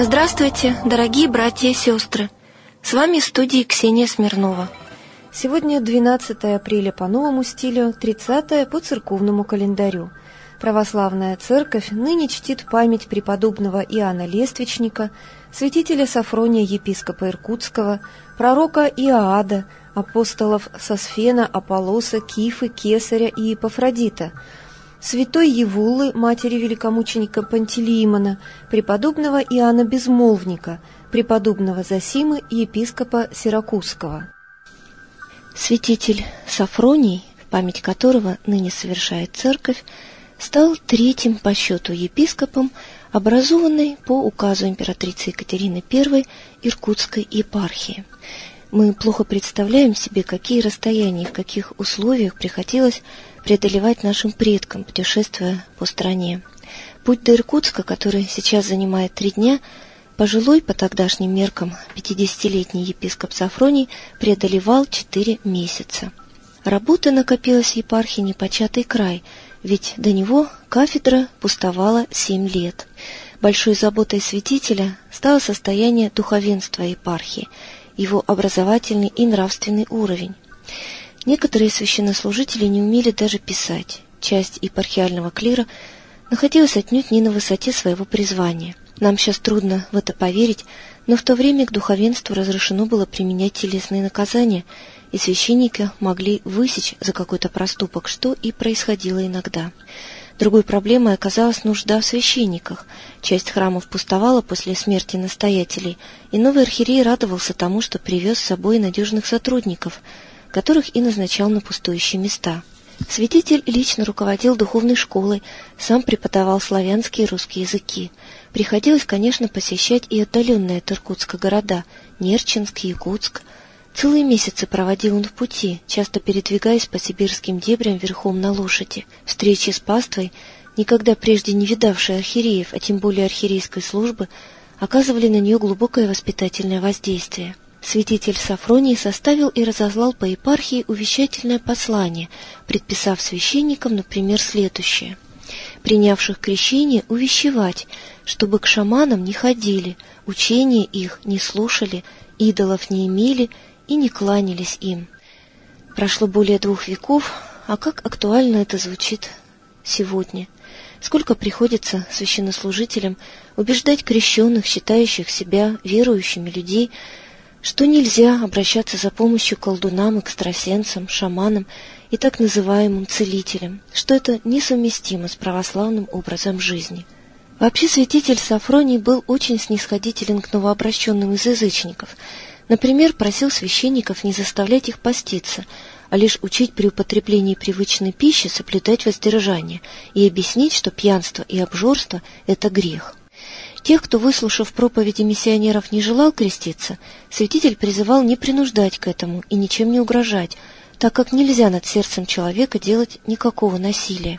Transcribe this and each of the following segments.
Здравствуйте, дорогие братья и сестры! С вами в студии Ксения Смирнова. Сегодня 12 апреля по новому стилю, 30 по церковному календарю. Православная церковь ныне чтит память преподобного Иоанна Лествичника, святителя Сафрония епископа Иркутского, пророка Иоада, апостолов Сосфена, Аполлоса, Кифы, Кесаря и Епафродита, святой Евуллы, матери великомученика Пантелеимона, преподобного Иоанна Безмолвника, преподобного Зосимы и епископа Сиракузского. Святитель Сафроний, в память которого ныне совершает церковь, стал третьим по счету епископом, образованной по указу императрицы Екатерины I Иркутской епархии. Мы плохо представляем себе, какие расстояния и в каких условиях приходилось преодолевать нашим предкам, путешествуя по стране. Путь до Иркутска, который сейчас занимает 3 дня, пожилой по тогдашним меркам 50-летний епископ Сафроний преодолевал 4 месяца. Работы накопилось в епархии непочатый край, ведь до него кафедра пустовала 7 лет. Большой заботой святителя стало состояние духовенства епархии, его образовательный и нравственный уровень. Некоторые священнослужители не умели даже писать. Часть епархиального клира находилась отнюдь не на высоте своего призвания. Нам сейчас трудно в это поверить, но в то время к духовенству разрешено было применять телесные наказания, и священники могли высечь за какой-то проступок, что и происходило иногда. Другой проблемой оказалась нужда в священниках. Часть храмов пустовала после смерти настоятелей, и новый архиерей радовался тому, что привез с собой надежных сотрудников, которых и назначал на пустующие места. Святитель лично руководил духовной школой, сам преподавал славянские и русские языки. Приходилось, конечно, посещать и отдаленные от Иркутска города – Нерчинск, Якутск. Целые месяцы проводил он в пути, часто передвигаясь по сибирским дебрям верхом на лошади. Встречи с паствой, никогда прежде не видавшей архиереев, а тем более архиерейской службы, оказывали на нее глубокое воспитательное воздействие. Святитель Сафроний составил и разослал по епархии увещательное послание, предписав священникам, например, следующее: принявших крещение увещевать, чтобы к шаманам не ходили, учения их не слушали, идолов не имели и не кланялись им. Прошло более 2 веков, а как актуально это звучит сегодня? Сколько приходится священнослужителям убеждать крещенных, считающих себя верующими людей, что нельзя обращаться за помощью к колдунам, экстрасенсам, шаманам и так называемым целителям, что это несовместимо с православным образом жизни. Вообще святитель Сафроний был очень снисходителен к новообращенным из язычников. Например, просил священников не заставлять их поститься, а лишь учить при употреблении привычной пищи соблюдать воздержание и объяснить, что пьянство и обжорство – это грех. Тех, кто, выслушав проповеди миссионеров, не желал креститься, святитель призывал не принуждать к этому и ничем не угрожать, так как нельзя над сердцем человека делать никакого насилия.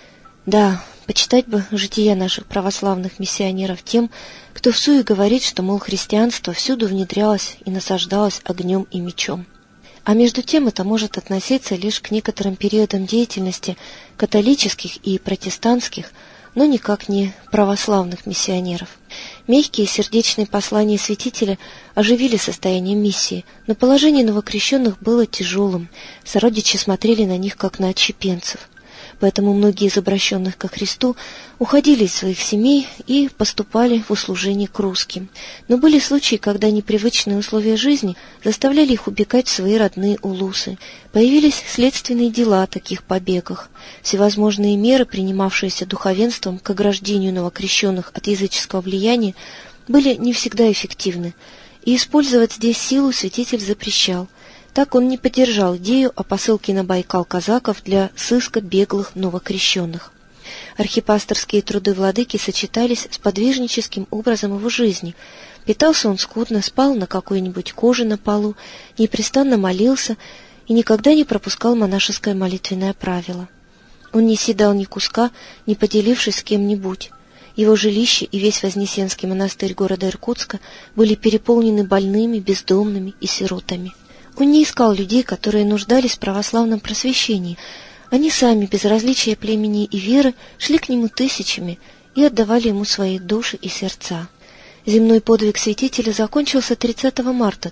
Да, почитать бы жития наших православных миссионеров тем, кто всуе говорит, что, мол, христианство всюду внедрялось и насаждалось огнем и мечом. А между тем это может относиться лишь к некоторым периодам деятельности католических и протестантских, но никак не православных миссионеров. Мягкие сердечные послания святителя оживили состояние миссии, но положение новокрещенных было тяжелым, сородичи смотрели на них как на отщепенцев. Поэтому многие из обращенных ко Христу уходили из своих семей и поступали в услужение к русским. Но были случаи, когда непривычные условия жизни заставляли их убегать в свои родные улусы. Появились следственные дела о таких побегах. Всевозможные меры, принимавшиеся духовенством к ограждению новокрещенных от языческого влияния, были не всегда эффективны, и использовать здесь силу святитель запрещал. Так он не поддержал идею о посылке на Байкал казаков для сыска беглых новокрещенных. Архипасторские труды владыки сочетались с подвижническим образом его жизни. Питался он скудно, спал на какой-нибудь коже на полу, непрестанно молился и никогда не пропускал монашеское молитвенное правило. Он не съедал ни куска, не поделившись с кем-нибудь. Его жилище и весь Вознесенский монастырь города Иркутска были переполнены больными, бездомными и сиротами. Он не искал людей, которые нуждались в православном просвещении. Они сами, без различия племени и веры, шли к нему тысячами и отдавали ему свои души и сердца. Земной подвиг святителя закончился 30 марта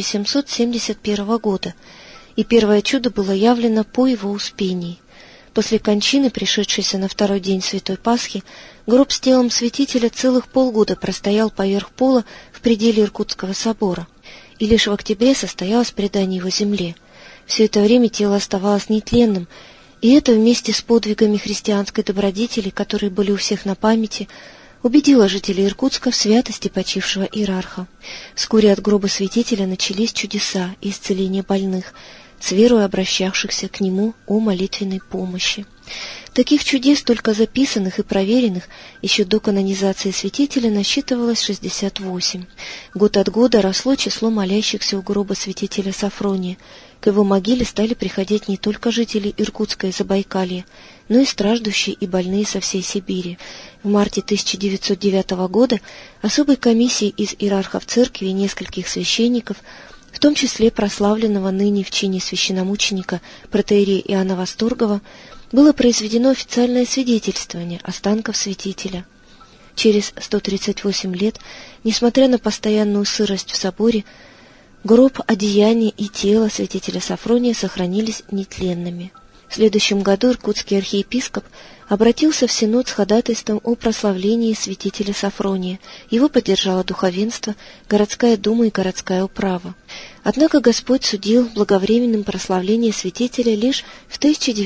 1771 года, и первое чудо было явлено по его успении. После кончины, пришедшейся на второй день Святой Пасхи, гроб с телом святителя целых полгода простоял поверх пола в пределе Иркутского собора, и лишь в октябре состоялось предание его земле. Все это время тело оставалось нетленным, и это вместе с подвигами христианской добродетели, которые были у всех на памяти, убедило жителей Иркутска в святости почившего иерарха. Вскоре от гроба святителя начались чудеса и исцеление больных, с верой обращавшихся к нему о молитвенной помощи. Таких чудес, только записанных и проверенных, еще до канонизации святителя насчитывалось 68. Год от года росло число молящихся у гроба святителя Сафрония. К его могиле стали приходить не только жители Иркутска и Забайкалья, но и страждущие и больные со всей Сибири. В марте 1909 года особой комиссией из иерархов церкви и нескольких священников, в том числе прославленного ныне в чине священномученика протоиерея Иоанна Восторгова, было произведено официальное свидетельствование останков святителя. Через 138 лет, несмотря на постоянную сырость в соборе, гроб, одеяние и тело святителя Сафрония сохранились нетленными. В следующем году иркутский архиепископ обратился в Синод с ходатайством о прославлении святителя Сафрония. Его поддержало духовенство, городская дума и городская управа. Однако Господь судил благовременным прославление святителя лишь в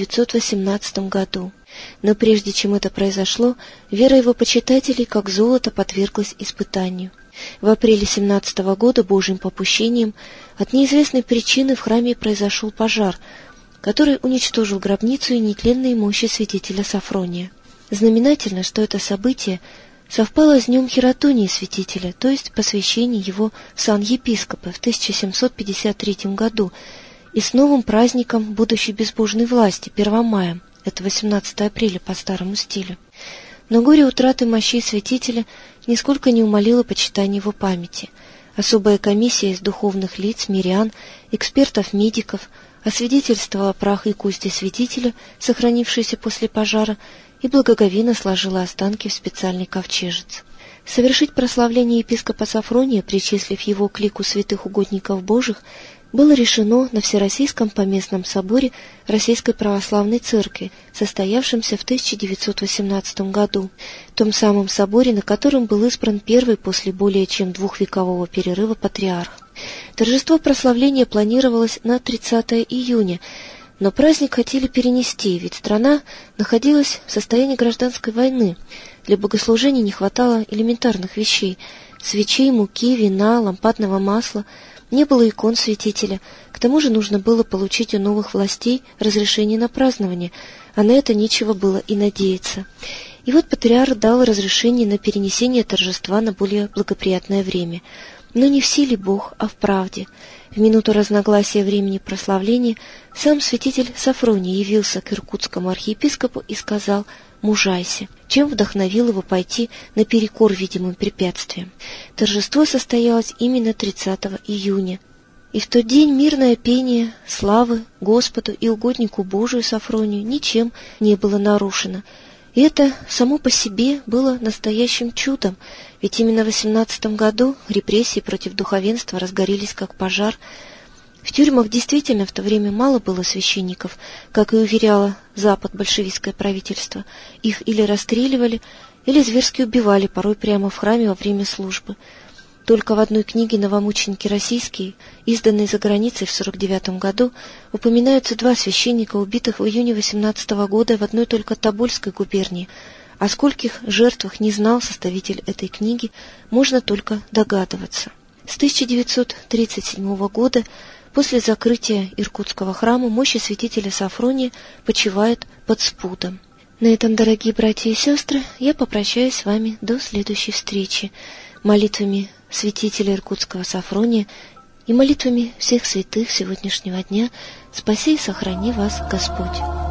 1918 году. Но прежде чем это произошло, вера его почитателей как золото подверглась испытанию. В апреле 17 года Божьим попущением от неизвестной причины в храме произошел пожар, который уничтожил гробницу и нетленные мощи святителя Сафрония. Знаменательно, что это событие совпало с днем хератонии святителя, то есть посвящения его в сан епископа в 1753 году, и с новым праздником будущей безбожной власти, 1 мая, это 18 апреля по старому стилю. Но горе утраты мощей святителя нисколько не умалило почитание его памяти. Особая комиссия из духовных лиц, мирян, экспертов-медиков освидетельствовала прах и кости святителя, сохранившиеся после пожара, и благоговейно сложила останки в специальный ковчежец. Совершить прославление епископа Сафрония, причислив его к лику святых угодников Божьих, было решено на Всероссийском поместном соборе Российской Православной Церкви, состоявшемся в 1918 году, том самом соборе, на котором был избран первый после более чем двухвекового перерыва патриарх. Торжество прославления планировалось на 30 июня, но праздник хотели перенести, ведь страна находилась в состоянии гражданской войны. Для богослужений не хватало элементарных вещей – свечей, муки, вина, лампадного масла. Не было икон святителя, к тому же нужно было получить у новых властей разрешение на празднование, а на это нечего было и надеяться. И вот патриарх дал разрешение на перенесение торжества на более благоприятное время. Но не в силе Бог, а в правде. В минуту разногласия времени прославления сам святитель Сафроний явился к иркутскому архиепископу и сказал: «Мужайся», чем вдохновил его пойти наперекор видимым препятствиям. Торжество состоялось именно 30 июня, и в тот день мирное пение славы Господу и угоднику Божию Сафронию ничем не было нарушено. И это само по себе было настоящим чудом, ведь именно в 18 году репрессии против духовенства разгорелись как пожар. В тюрьмах действительно в то время мало было священников, как и уверяло Запад большевистское правительство. Их или расстреливали, или зверски убивали, порой прямо в храме во время службы. Только в одной книге «Новомученики российские», изданной за границей в 1949 году, упоминаются 2 священника, убитых в июне 18 года в одной только Тобольской губернии. О скольких жертвах не знал составитель этой книги, можно только догадываться. С 1937 года, после закрытия Иркутского храма, мощи святителя Сафрония почивают под спудом. На этом, дорогие братья и сестры, я попрощаюсь с вами до следующей встречи. Молитвами святителя Иркутского Сафрония и молитвами всех святых сегодняшнего дня спаси и сохрани вас Господь.